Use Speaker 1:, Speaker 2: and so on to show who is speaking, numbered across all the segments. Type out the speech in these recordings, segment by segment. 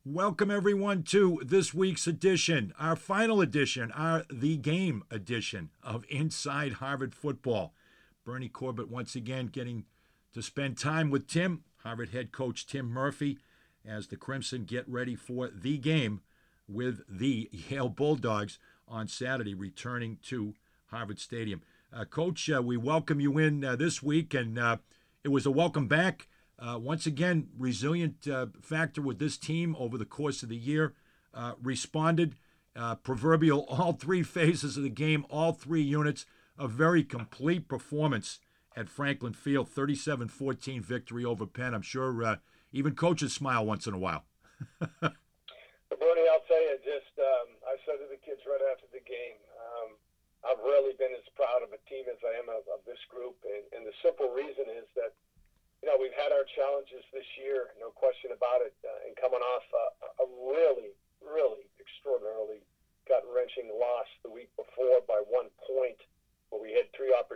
Speaker 1: Welcome, everyone, to this week's edition, our final edition, our The Game edition of Inside Harvard Football. Bernie Corbett once again getting to spend time with Tim, Harvard head coach Tim Murphy, as the Crimson get ready for the game with the Yale Bulldogs on Saturday, returning to Harvard Stadium. Coach, we welcome you in this week, and it was a welcome back. Once again, resilient factor with this team over the course of the year. Responded, proverbial all three phases of the game, all three units. A very complete performance at Franklin Field, 37-14 victory over Penn. I'm sure even coaches smile once in a while.
Speaker 2: Bernie, I'll tell you, I said to the kids right after the game, I've rarely been as proud of a team as I am of this group. And the simple reason is that we've had our challenges this year, no question about it, and coming off a really, really extraordinarily gut-wrenching loss the week before by 1 point, where we had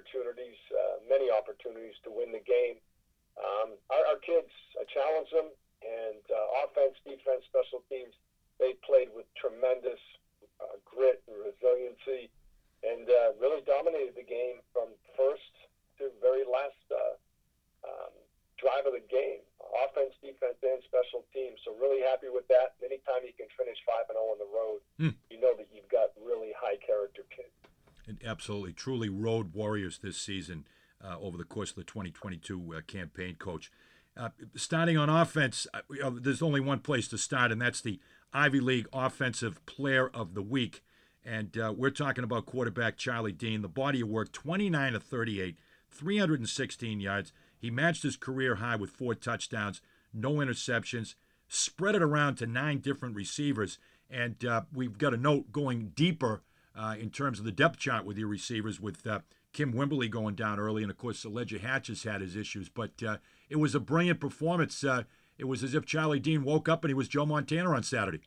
Speaker 2: many opportunities to win the game. Our kids, I challenged them, and offense, defense, special teams, they played with tremendous grit and resiliency, and really dominated the game from first to very last drive of the game, offense, defense, and special teams. So really happy with that. Anytime you can finish 5-0 on the road, you know that you've got really high character kids.
Speaker 1: And absolutely, truly road warriors this season over the course of the 2022 campaign, Coach. Starting on offense, there's only one place to start, and that's the Ivy League Offensive Player of the Week. And we're talking about quarterback Charlie Dean. The body of work, 29 of 38, 316 yards. He matched his career high with 4 touchdowns, no interceptions, spread it around to 9 different receivers. And we've got a note going deeper in terms of the depth chart with your receivers, with Kim Wimberly going down early. And, of course, Elijah Hatch has had his issues. But it was a brilliant performance. It was as if Charlie Dean woke up and he was Joe Montana on Saturday.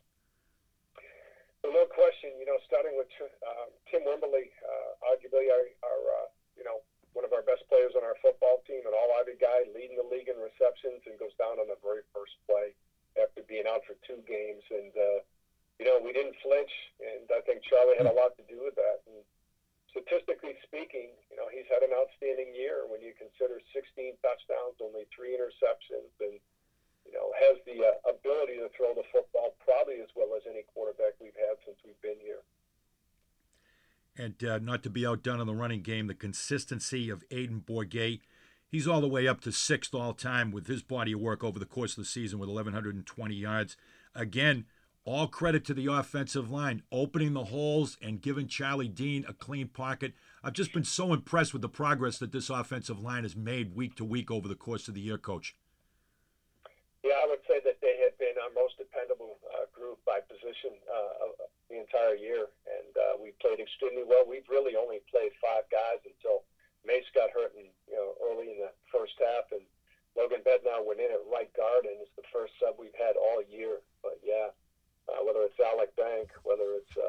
Speaker 2: Well, no question. Starting with Kim Wimberly, arguably our one of our best players on our football team, an all-Ivy guy, leading the league in receptions, and goes down on the very first play after being out for 2 games. And, we didn't flinch, and I think Charlie had a lot to do with that. And statistically speaking, he's had an outstanding year when you consider 16 touchdowns, only 3 interceptions, and, has the ability to throw the football probably as well as any quarterback we've had since we've been here.
Speaker 1: And not to be outdone in the running game, the consistency of Aiden Bourget. He's all the way up to 6th all-time with his body of work over the course of the season with 1,120 yards. Again, all credit to the offensive line, opening the holes and giving Charlie Dean a clean pocket. I've just been so impressed with the progress that this offensive line has made week to week over the course of the year, Coach.
Speaker 2: Yeah, I would say that they have been our most dependable group by position the entire year, and we played extremely well. We've really only played 5 guys until Mace got hurt early in the first half, and Logan Bednar went in at right guard, and it's the first sub we've had all year. But yeah, whether it's Alec Bank, whether it's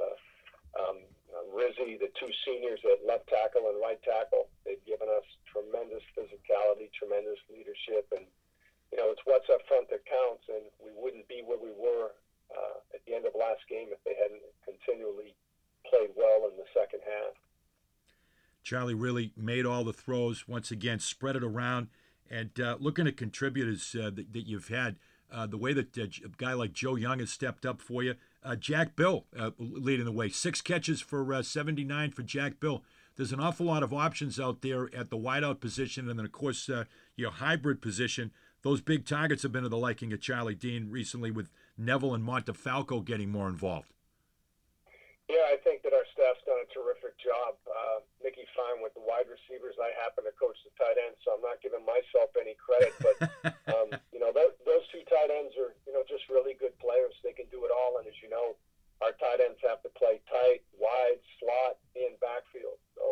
Speaker 2: Rizzi, the 2 seniors at left tackle and right tackle, they've given us tremendous physicality, tremendous leadership, and it's what's up front that counts, and we wouldn't be where we were at the end of last game if they hadn't continually played well in the second half.
Speaker 1: Charlie really made all the throws, once again, spread it around. And looking at contributors that you've had, the way that a guy like Joe Young has stepped up for you, Jack Bill leading the way. 6 catches for 79 for Jack Bill. There's an awful lot of options out there at the wideout position, and then, of course, your hybrid position. Those big targets have been to the liking of Charlie Dean recently, with Neville and Montefalco getting more involved.
Speaker 2: Yeah, I think that our staff's done a terrific job. Mickey Fine with the wide receivers. I happen to coach the tight ends, so I'm not giving myself any credit. But, those 2 tight ends are, just really good players. They can do it all. And as you know, our tight ends have to play tight, wide, slot, and backfield. So,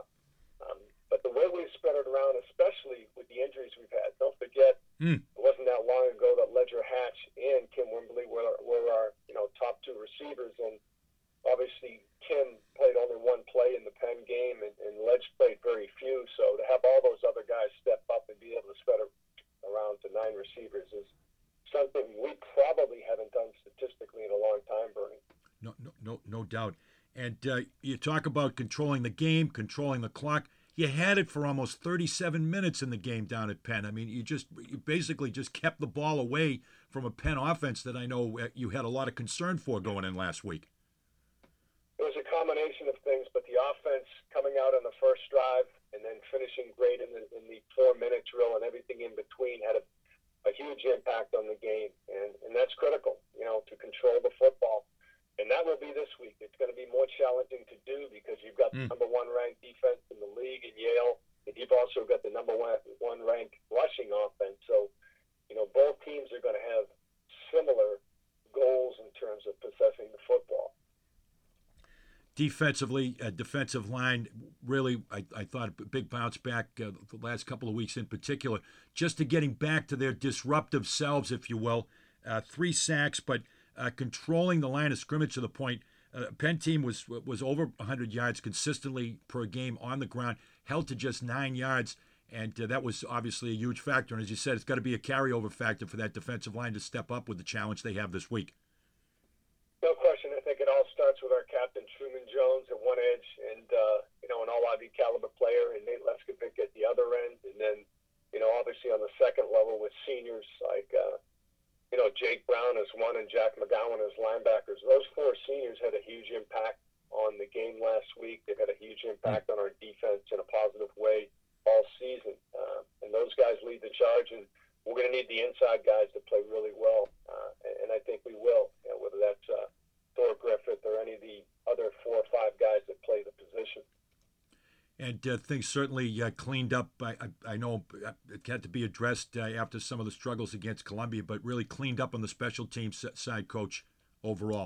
Speaker 2: but the way we've spread it around, especially with the injuries we've had, don't forget, it wasn't that long ago that Ledger Hatch and Kim Wimberly were our top 2 receivers, and obviously Kim played only 1 play in the Penn game, and Ledge played very few. So to have all those other guys step up and be able to spread it around to 9 receivers is something we probably haven't done statistically
Speaker 1: no doubt. And you talk about controlling the game, controlling the clock. You had it for almost 37 minutes in the game down at Penn. I mean, you basically just kept the ball away from a Penn offense that I know you had a lot of concern for going in last week.
Speaker 2: It was a combination of things, but the offense coming out on the first drive and then finishing great in the 4-minute drill and everything in between had a huge impact on the game, and that's critical, to control the football. And that will be this week. It's going to be more challenging to do because you've got the number one ranked defense in the league in Yale, and you've also got the number one ranked rushing offense. So, both teams are going to have similar goals in terms of possessing the football.
Speaker 1: Defensively, defensive line, really, I thought a big bounce back the last couple of weeks in particular, just to getting back to their disruptive selves, if you will. 3 sacks, but controlling the line of scrimmage to the point. Penn team was over 100 yards consistently per game on the ground, held to just 9 yards, and that was obviously a huge factor. And as you said, it's got to be a carryover factor for that defensive line to step up with the challenge they have this week.
Speaker 2: No question. I think it all starts with our captain, Truman Jones, at one edge, and an all-Ivy caliber player, and Nate Leskovic at the other end. And then, obviously on the second level with seniors like, Jake Brown as one and Jack McGowan as linebackers. Those 4 seniors had a huge impact on the game last week. They've had a huge impact on our defense in a positive way all season. And those guys lead the charge, and we're going to need the inside guys to play really well. And I think we will, whether that's Thor Griffith or any of the other 4 or 5 guys that play the position.
Speaker 1: And things certainly cleaned up. I know it had to be addressed after some of the struggles against Columbia, but really cleaned up on the special teams side, Coach, overall.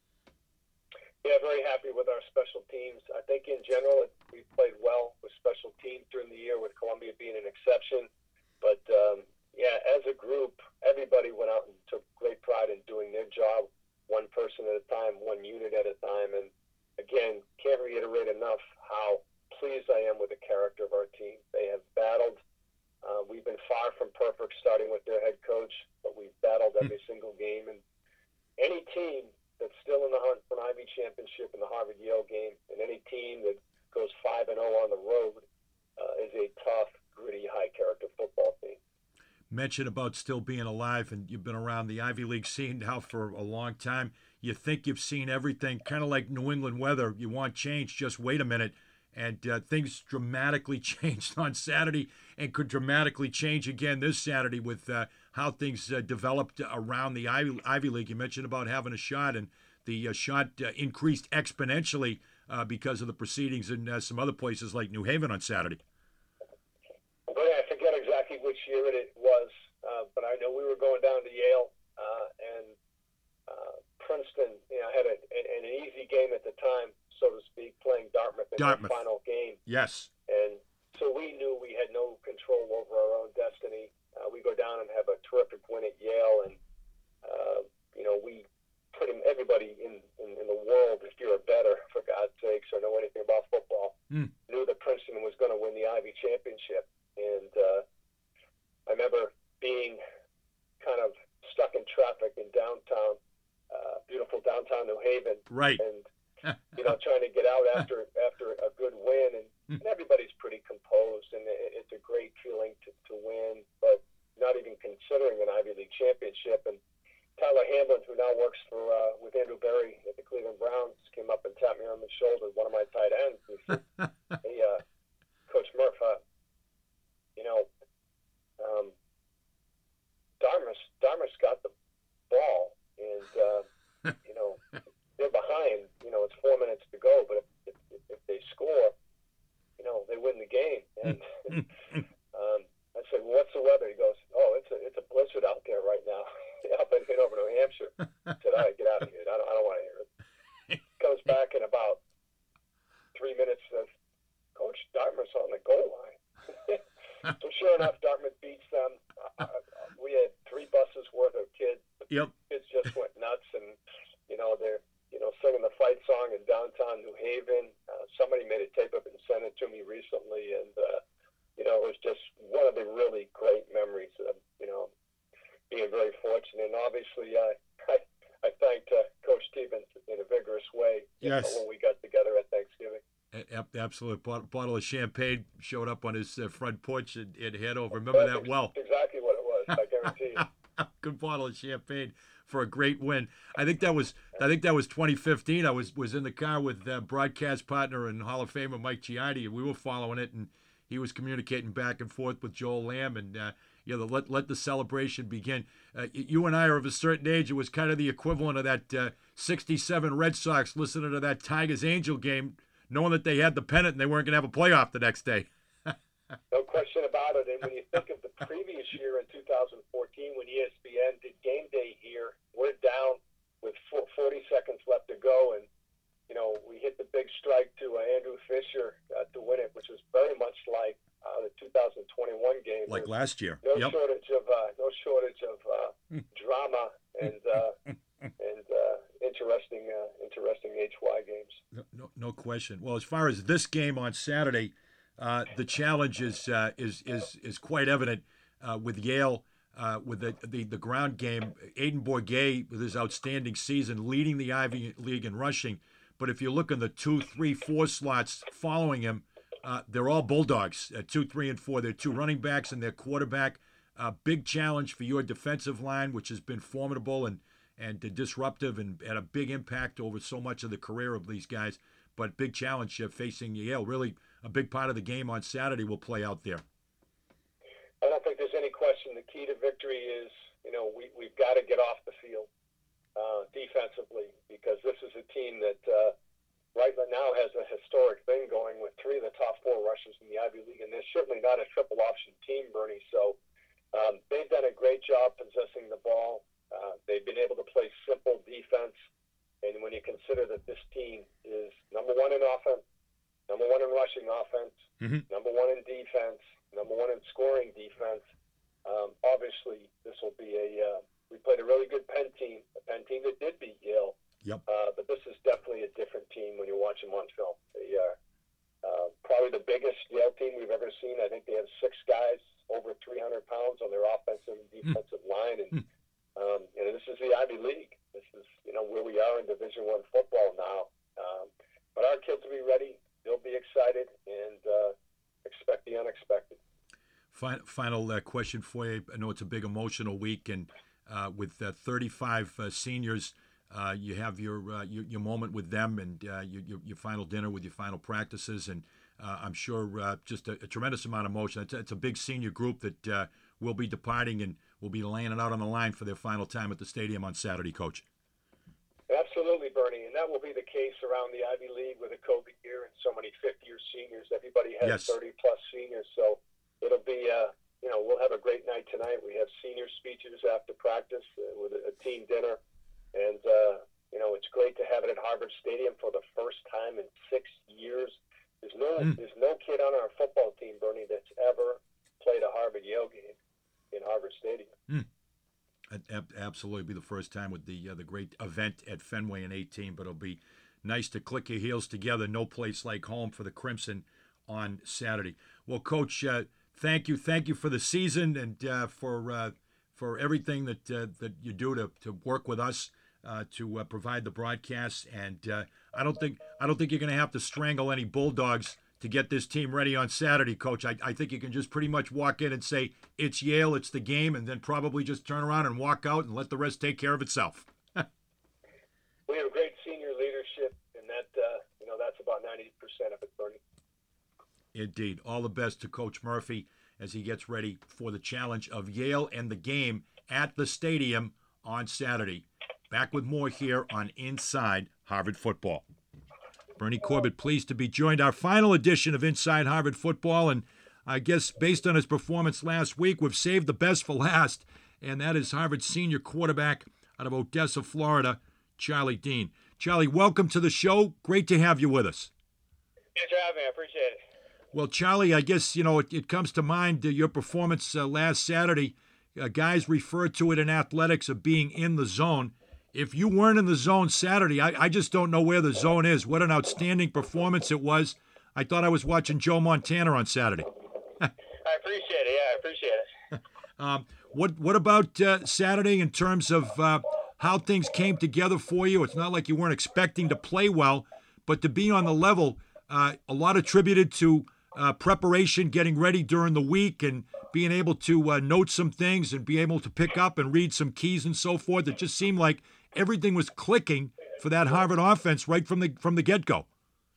Speaker 2: Yeah, very happy with our special teams. I think in general we played well with special teams during the year, with Columbia being an exception. But, as a group, everybody went out and took great pride in doing their job, one person at a time, one unit at a time. And, again, can't reiterate enough how pleased I am with the character of our team. They have battled. We've been far from perfect, starting with their head coach, but we've battled every single game. And any team that's still in the hunt for an Ivy championship in the Harvard-Yale game, and any team that goes 5-0 on the road is a tough, gritty, high-character football team.
Speaker 1: Mention about still being alive, and you've been around the Ivy League scene now for a long time. You think you've seen everything, kind of like New England weather. You want change, just wait a minute. And things dramatically changed on Saturday and could dramatically change again this Saturday with how things developed around the Ivy League. You mentioned about having a shot, and the shot increased exponentially because of the proceedings in some other places like New Haven on Saturday.
Speaker 2: Well, I forget exactly which year it was, but I know we were going down to Yale, and Princeton had an easy game at the time, so to speak, playing Dartmouth in their final game.
Speaker 1: Yes.
Speaker 2: And so we knew we had no control over our own destiny. We go down and have a terrific win at Yale, and we put everybody in the world, if you're a better, for God's sakes, or know anything about football, knew that Princeton was going to win the Ivy championship. And I remember being kind of stuck in traffic in downtown, beautiful downtown New Haven.
Speaker 1: Right.
Speaker 2: And trying to get out after a good win, and everybody's pretty composed, and it's a great feeling to win, but not even considering an Ivy League championship. And Tyler Hamlin, who now works with Andrew Berry at the Cleveland Browns, came up and tapped me on the shoulder, one of my tight ends, and he said, "Hey, Coach Murph, Dartmouth's got the ball, and they're behind. It's 4 minutes to go, but if they score, they win the game." And I said, "Well, what's the weather?" He goes, "Oh, it's a blizzard out there right now up in Hanover, New Hampshire." I said, "All right, get out of here. I don't want to hear it." Comes back in about 3 minutes, says, "Coach, Dartmouth's on the goal line." So sure enough, Dartmouth beats them. We had 3 buses worth of kids.
Speaker 1: Yep.
Speaker 2: Kids just went nuts, and they're singing the fight song in downtown New Haven. Somebody made a tape of it and sent it to me recently, and it was just one of the really great memories of being very fortunate. And obviously, I thanked Coach Stevens in a vigorous way
Speaker 1: Yes.
Speaker 2: When we got together at Thanksgiving.
Speaker 1: Absolute bottle of champagne showed up on his front porch and head over. Remember that well.
Speaker 2: Exactly what it was. I guarantee you.
Speaker 1: Good bottle of champagne for a great win. I think that was 2015. I was in the car with broadcast partner and Hall of Famer Mike Giardi, and we were following it, and he was communicating back and forth with Joel Lamb, and let the celebration begin. You and I are of a certain age. It was kind of the equivalent of that '67 Red Sox listening to that Tigers Angel game, knowing that they had the pennant and they weren't going to have a playoff the next day.
Speaker 2: No question about it. And when you think of the previous year in 2014, when ESPN did game day here, we're down with 40 seconds left to go, and we hit the big strike to Andrew Fisher to win it, which was very much like the 2021 game.
Speaker 1: Like last year.
Speaker 2: No shortage of drama and interesting HY games.
Speaker 1: No question. Well, as far as this game on Saturday, the challenge is quite evident with Yale. With the ground game, Aiden Bourget with his outstanding season, leading the Ivy League in rushing. But if you look in the 2, 3, 4 slots following him, they're all Bulldogs. 2, 3, and 4. They're two running backs and their quarterback. Big challenge for your defensive line, which has been formidable and disruptive and had a big impact over so much of the career of these guys. But big challenge facing Yale. Really a big part of the game on Saturday will play out there.
Speaker 2: I don't think there's any question. The key to victory is, we've got to get off the field defensively, because this is a team that right now has a historic thing going with 3 of the top 4 rushers in the Ivy League, and they're certainly not a triple option team, Bernie. So they've done a great job possessing the ball. They've been able to play simple defense, and when you consider that this team is number 1 in offense, number 1 in rushing offense, number 1 in defense, number 1 in scoring defense, obviously this will be we played a really good Penn team that did beat Yale.
Speaker 1: Yep.
Speaker 2: But this is definitely a different team when you watch them on film. They are probably the biggest Yale team we've ever seen. I think they have 6 guys over 300 pounds on their offensive and defensive line, and this is the Ivy League. This is where we are in Division I football now. But our kids will be ready. They'll be excited and expect the unexpected.
Speaker 1: Final question for you. I know it's a big emotional week, and with 35 seniors, you have your moment with them and your final dinner with your final practices, and I'm sure just a tremendous amount of emotion. It's a big senior group that will be departing and will be laying it out on the line for their final time at the stadium on Saturday, Coach.
Speaker 2: Absolutely, Bernie, and that will be the case around the Ivy League with a COVID year and so many fifth-year seniors. Everybody has 30-plus seniors, so it'll be we'll have a great night tonight. We have senior speeches after practice with a team dinner, and it's great to have it at Harvard Stadium for the first time in 6 years. There's no kid on our football team, Bernie, that's ever played a Harvard-Yale game in Harvard Stadium.
Speaker 1: Absolutely, be the first time with the great event at Fenway in 2018, but it'll be nice to click your heels together. No place like home for the Crimson on Saturday. Well, Coach, thank you for the season and for everything that you do to work with us to provide the broadcasts. And I don't think you're going to have to strangle any Bulldogs to get this team ready on Saturday, Coach. I think you can just pretty much walk in and say, it's Yale, it's the game, and then probably just turn around and walk out and let the rest take care of itself.
Speaker 2: We have great senior leadership, and that's about 90% of it, Bernie.
Speaker 1: Indeed. All the best to Coach Murphy as he gets ready for the challenge of Yale and the game at the stadium on Saturday. Back with more here on Inside Harvard Football. Bernie Corbett pleased to be joined. Our final edition of Inside Harvard Football, and I guess based on his performance last week, we've saved the best for last, and that is Harvard senior quarterback out of Odessa, Florida, Charlie Dean. Charlie, welcome to the show. Great to have you with us.
Speaker 2: Thanks for having me. I appreciate it.
Speaker 1: Well, Charlie, I guess, it comes to mind your performance last Saturday. Guys refer to it in athletics of being in the zone. If you weren't in the zone Saturday, I just don't know where the zone is. What an outstanding performance it was. I thought I was watching Joe Montana on Saturday.
Speaker 2: I appreciate it. Yeah, I appreciate it.
Speaker 1: What about Saturday in terms of how things came together for you? It's not like you weren't expecting to play well, but to be on the level, a lot attributed to preparation, getting ready during the week, and being able to note some things and be able to pick up and read some keys and so forth. It just seemed like everything was clicking for that Harvard offense right from the get-go.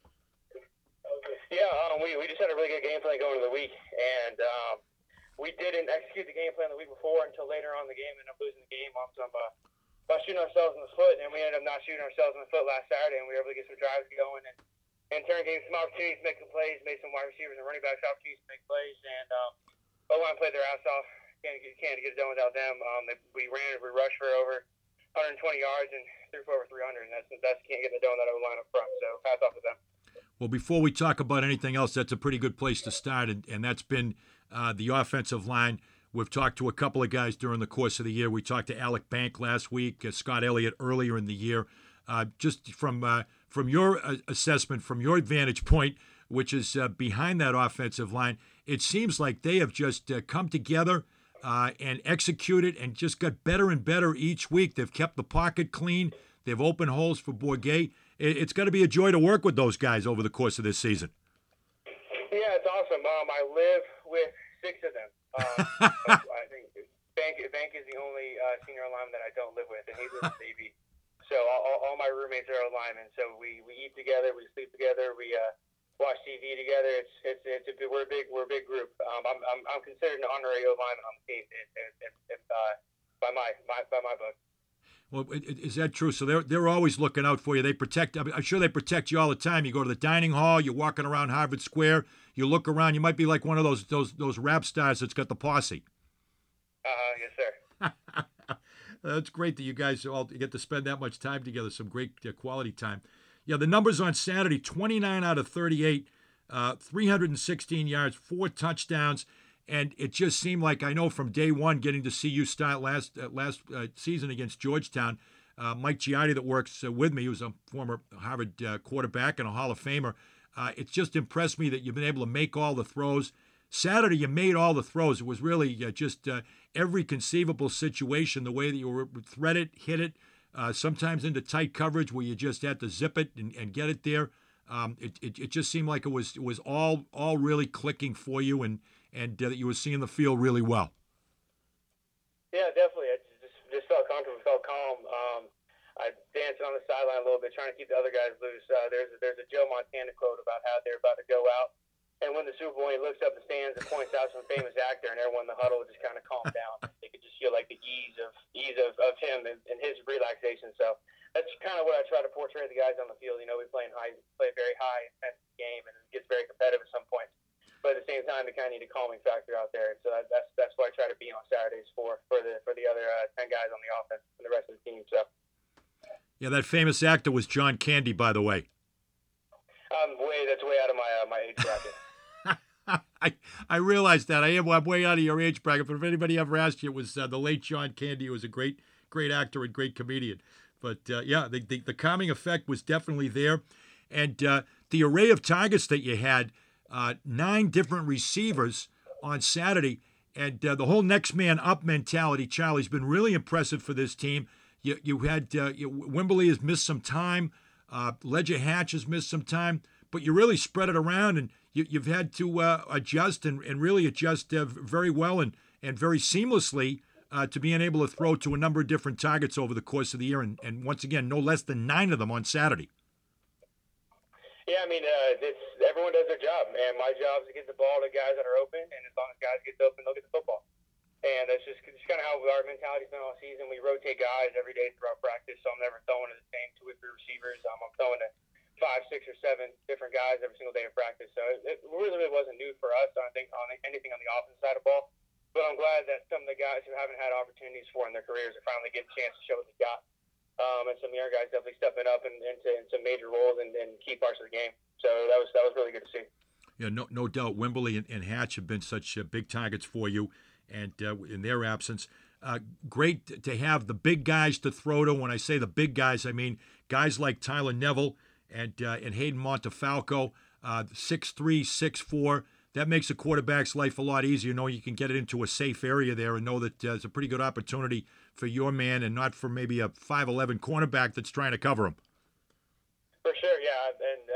Speaker 3: Yeah, we just had a really good game plan going into the week, and we didn't execute the game plan the week before until later on in the game, and ended up losing the game off some by shooting ourselves in the foot, and we ended up not shooting ourselves in the foot last Saturday, and we were able to get some drives going and turn gave some opportunities to make some plays, made some wide receivers and running backs opportunities to make plays, and O-line played their ass off. Can't get it done without them. We rushed for over 120 yards and threw for over 300, and that's can't get it done without O-line up front. So hats off to them.
Speaker 1: Well, before we talk about anything else, that's a pretty good place to start, and that's been the offensive line. We've talked to a couple of guys during the course of the year. We talked to Alec Bank last week, Scott Elliott earlier in the year. Just from your assessment, from your vantage point, which is behind that offensive line, it seems like they have just come together and executed and just got better and better each week. They've kept the pocket clean. They've opened holes for Bourguet. It's got to be a joy to work with those guys over the course of this season.
Speaker 3: Yeah, it's awesome. I live with 6 of them. I think Bank is the only senior lineman that I don't live with, and he lives with AB. So all my roommates are linemen. So we eat together, we sleep together, we watch TV together. We're a big group. I'm considered an honorary lineman on the team by my book.
Speaker 1: Well, is that true? So they're always looking out for you. They protect. I'm sure they protect you all the time. You go to the dining hall. You're walking around Harvard Square. You look around. You might be like one of those rap stars that's got the posse.
Speaker 3: Yes, sir.
Speaker 1: That's great that you guys all get to spend that much time together. Some great quality time. Yeah, the numbers on Saturday: 29 out of 38, 316 yards, 4 touchdowns. And it just seemed like, I know from day one, getting to see you start last season against Georgetown, Mike Giardi that works with me, who's a former Harvard quarterback and a Hall of Famer, it's just impressed me that you've been able to make all the throws. Saturday, you made all the throws. It was really just every conceivable situation, the way that you were thread it, hit it, sometimes into tight coverage where you just had to zip it and get it there. It just seemed like it was all really clicking for you, and that you were seeing the field really well.
Speaker 3: Yeah, definitely. I just felt comfortable, felt calm. I danced on the sideline a little bit, trying to keep the other guys loose. There's a Joe Montana quote about how they're about to go out and win the Super Bowl. He looks up the stands and points out some famous actor, and everyone in the huddle just kind of calmed down. They could just feel like the ease of him and his relaxation. So that's kind of what I try to portray the guys on the field. You know, we play a very high intense game, and it gets very competitive at some point. But at the same time, we kind of need a calming factor out there. So that's what I try to be on Saturdays for the other 10 guys on the offense and the rest of the team. So.
Speaker 1: Yeah, that famous actor was John Candy, by the way.
Speaker 3: That's way out of my age bracket.
Speaker 1: I realized that. I'm way out of your age bracket. But if anybody ever asked you, it was the late John Candy, who was a great actor and great comedian. But yeah, the calming effect was definitely there, and the array of targets that you had. 9 different receivers on Saturday, and the whole next man up mentality, Charlie's been really impressive for this team. You had Wimberly has missed some time, Ledger Hatch has missed some time, but you really spread it around, and you've had to adjust and really adjust very well and very seamlessly to being able to throw to a number of different targets over the course of the year, and once again, no less than 9 of them on Saturday.
Speaker 3: Yeah, I mean, everyone does their job, man. My job is to get the ball to guys that are open, and as long as guys get open, they'll get the football. And that's just kind of how our mentality's been all season. We rotate guys every day throughout practice, so I'm never throwing to the same 2 or 3 receivers. I'm throwing to 5, 6, or 7 different guys every single day of practice. So it really wasn't new for us, I think, on anything on the offensive side of the ball. But I'm glad that some of the guys who haven't had opportunities for in their careers are finally getting a chance to show what they got. And some younger guys definitely stepping up into major roles and key parts of the game. So that was really good to see.
Speaker 1: Yeah, no doubt. Wimberly and Hatch have been such big targets for you, and in their absence, great to have the big guys to throw to. When I say the big guys, I mean guys like Tyler Neville and Hayden Montefalco, 6'3", 6'4". That makes a quarterback's life a lot easier, knowing you can get it into a safe area there and know that it's a pretty good opportunity for your man and not for maybe a 5'11" cornerback that's trying to cover him.
Speaker 3: For sure, yeah. And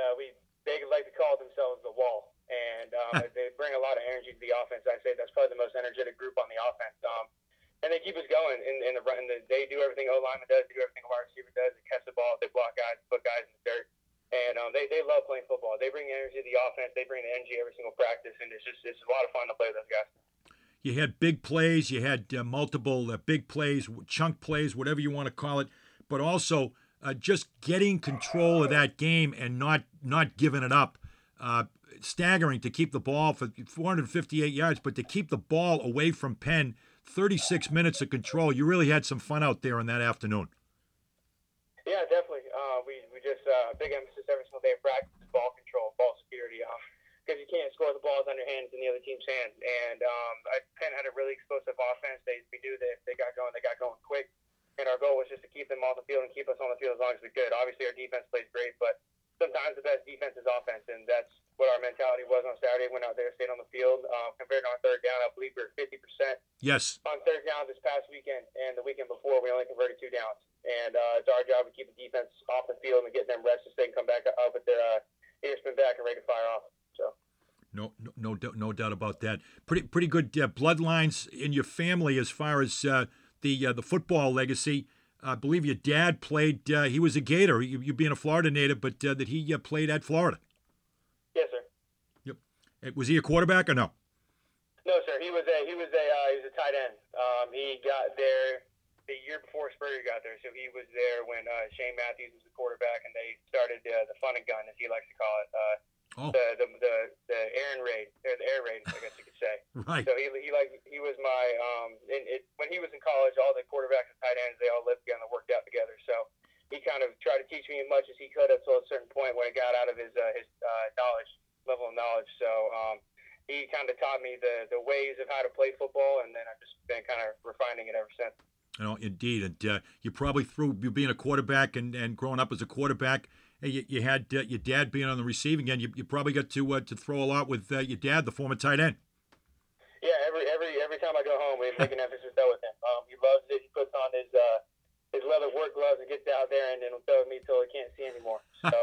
Speaker 3: like to call themselves the Wall, and they bring a lot of energy to the offense. I say that's probably the most energetic group on the offense. And they keep us going in the run. They do everything O-lineman does. They do everything a wide receiver does. They catch the ball. They block guys, put guys in the dirt. And they love playing football. They bring energy to the offense. They bring the energy every single practice, and it's a lot of fun to play with those guys.
Speaker 1: You had big plays. You had multiple big plays, chunk plays, whatever you want to call it. But also just getting control of that game and not giving it up. Staggering to keep the ball for 458 yards, but to keep the ball away from Penn. 36 minutes of control. You really had some fun out there on that afternoon.
Speaker 3: Yeah, definitely. We just big emphasis every single day of practice is ball control, ball security, because you can't score the balls on your hands in the other team's hands. And Penn had a really explosive offense. We knew that if they got going quick. And our goal was just to keep them off the field and keep us on the field as long as we could. Obviously, our defense plays great, but sometimes the best defense is offense, and that's what our mentality was on Saturday. Went out there, stayed on the field. Compared to our third down, I believe we were 50%.
Speaker 1: Yes.
Speaker 3: On third down this past weekend, and the weekend before, we only converted 2 downs. And it's our job to keep the defense off the field and get them reps so they can come back up with their ears pinned back and ready to fire off. So.
Speaker 1: No doubt about that. Pretty good bloodlines in your family as far as the football legacy. I believe your dad played. He was a Gator. You being a Florida native, but that he played at Florida.
Speaker 3: Yes, sir.
Speaker 1: Yep. Was he a quarterback or no?
Speaker 3: No, sir. He was a tight end. He got there the year before Spurrier got there, so he was there when Shane Matthews was the quarterback, and they started the fun and gun, as he likes to call it. The air raid, or the air raid, I guess you could say.
Speaker 1: Right.
Speaker 3: So he was my when he was in college, all the quarterbacks and tight ends, they all lived together and worked out together. So he kind of tried to teach me as much as he could up to a certain point when it got out of his level of knowledge. So he kind of taught me the ways of how to play football, and then I've just been kind of refining it ever since.
Speaker 1: Indeed, and you probably through you being a quarterback and growing up as a quarterback. You had your dad being on the receiving end. You probably got to throw a lot with your dad, the former tight end.
Speaker 3: Yeah, every time I go home, we make an emphasis that with him. He loves it. He puts on his leather work gloves and gets out there and then will throw at me till he can't see anymore. So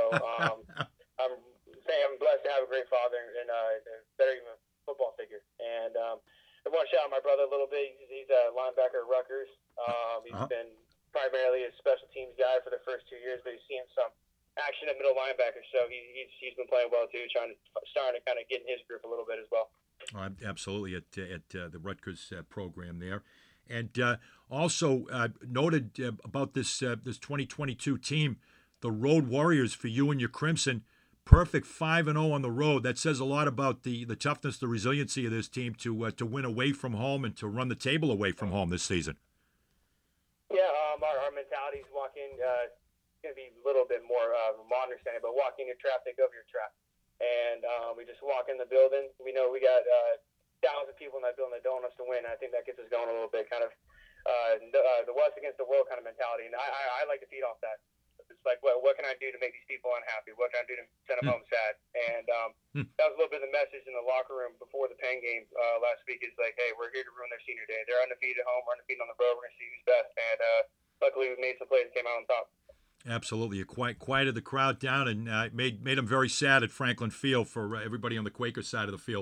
Speaker 3: I'm blessed to have a great father and a very football figure. And I want to shout out my brother a little bit. He's a linebacker at Rutgers. He's been primarily a special teams guy for the first 2 years, but he's seen some action at middle linebacker, so he's been playing well too, starting to kind of get in his group a little bit as well.
Speaker 1: Absolutely at the Rutgers program there, and also noted about this 2022 team, the Road Warriors for you and your Crimson, perfect 5-0 on the road. That says a lot about the toughness, the resiliency of this team to win away from home and to run the table away from home this season.
Speaker 3: Yeah, our mentality is walking. Going to be a little bit more modern understanding, but walking your trap, take over your trap. And we just walk in the building. We know we got thousands of people in that building that don't want us to win. I think that gets us going a little bit, kind of the us against the world kind of mentality. And I like to feed off that. It's like, what can I do to make these people unhappy? What can I do to send them home sad? And that was a little bit of the message in the locker room before the Penn game last week. It's like, hey, we're here to ruin their senior day. They're undefeated at home. We're undefeated on the road. We're going to see who's best. And luckily, we made some plays and came out on top.
Speaker 1: Absolutely. You quieted the crowd down and made them very sad at Franklin Field for everybody on the Quaker side of the field.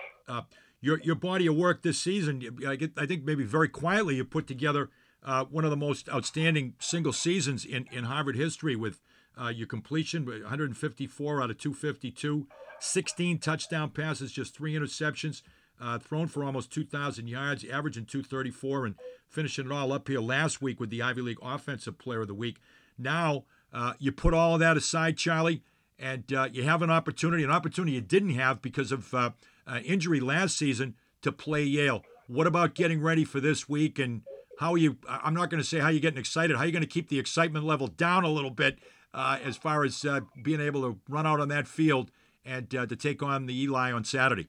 Speaker 1: Your body of work this season, I think maybe very quietly you put together one of the most outstanding single seasons in Harvard history with your completion, 154 out of 252, 16 touchdown passes, just 3 interceptions, thrown for almost 2,000 yards, averaging 234, and finishing it all up here last week with the Ivy League Offensive Player of the Week. Now, you put all of that aside, Charlie, and you have an opportunity you didn't have because of injury last season to play Yale. What about getting ready for this week, and how are you, I'm not going to say how you're getting excited, how are you going to keep the excitement level down a little bit as far as being able to run out on that field and to take on the Eli on Saturday?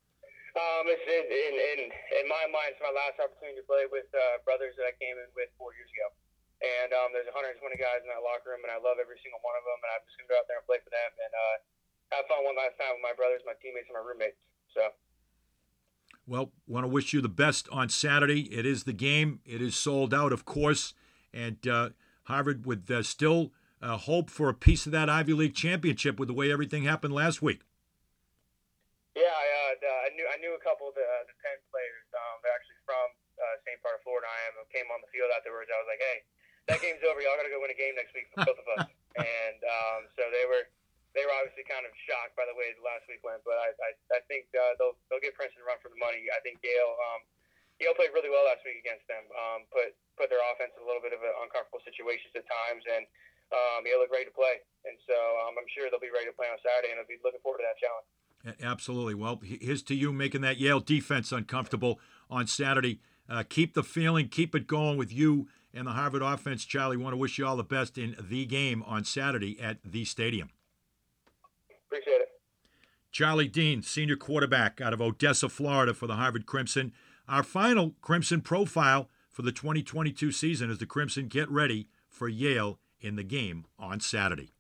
Speaker 3: In my mind, it's my last opportunity to play with brothers that I came in with 4 years ago. And there's 120 guys in that locker room, and I love every single one of them, and I'm just going to go out there and play for them and have fun one last time with my brothers, my teammates, and my roommates. So.
Speaker 1: Well, want to wish you the best on Saturday. It is the game. It is sold out, of course, and Harvard with still hope for a piece of that Ivy League championship with the way everything happened last week?
Speaker 3: Yeah, I knew a couple of the Penn players. They're actually from same part of Florida I am. Came on the field afterwards. I was like, hey, that game's over. Y'all got to go win a game next week for both of us. And so they were obviously kind of shocked by the way the last week went. But I think they'll give Princeton a run for the money. I think Yale played really well last week against them. Put their offense in a little bit of uncomfortable situations at times, and Yale looked ready to play. And so I'm sure they'll be ready to play on Saturday, and I'll be looking forward to that challenge.
Speaker 1: Absolutely. Well, here's to you making that Yale defense uncomfortable on Saturday. Keep the feeling, keep it going with you and the Harvard offense. Charlie, want to wish you all the best in the game on Saturday at the stadium.
Speaker 3: Appreciate it.
Speaker 1: Charlie Dean, senior quarterback out of Odessa, Florida for the Harvard Crimson. Our final Crimson profile for the 2022 season as the Crimson get ready for Yale in the game on Saturday.